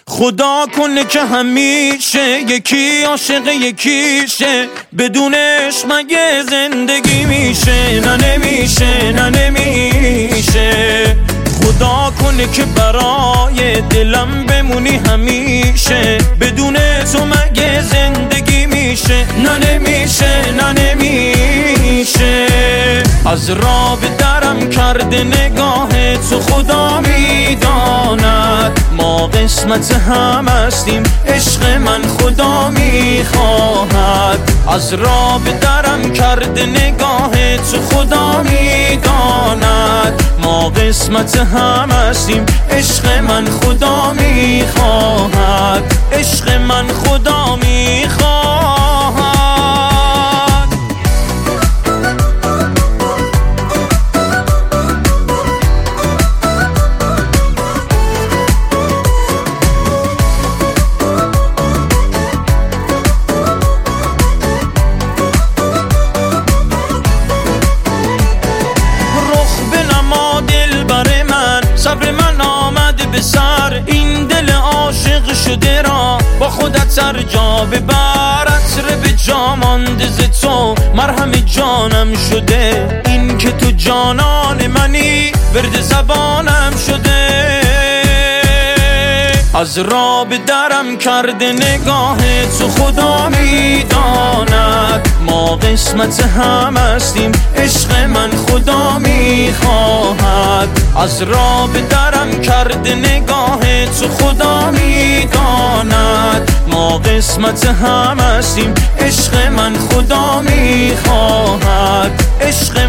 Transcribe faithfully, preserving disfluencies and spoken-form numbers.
خدا کنه که همیشه یکی عاشق یکیشه، بدونش مگه زندگی میشه؟ نه نمیشه، نه نمیشه. خدا کنه که برای دلم بمونی همیشه، بدون تو مگه زندگی میشه؟ نه نمیشه، نه نمیشه. از راه به درم کرده نگاه تو خدا میداند، ما قسمت هم هستیم عشق من خدا میخواهد. از راه به درم کرده نگاه تو خدا میداند، ما قسمت هم هستیم عشق من خدا میخواهد، عشق من خدا میخواهد. صبر من آمد به سر، این دل عاشق شده را با خودت هر جا ببر. عطر به جا مانده ز تو مرهم جانم شده، این که تو جانان منی ورد زبانم شده. از راه به درم کرده نگاه تو خدا میداند، ما قسمت هم هستیم عشق من خدا میخواهد. از راه به درم کرده نگاه تو خدا میداند، ما قسمت هم هستیم عشق من خدا میخواهد، عشق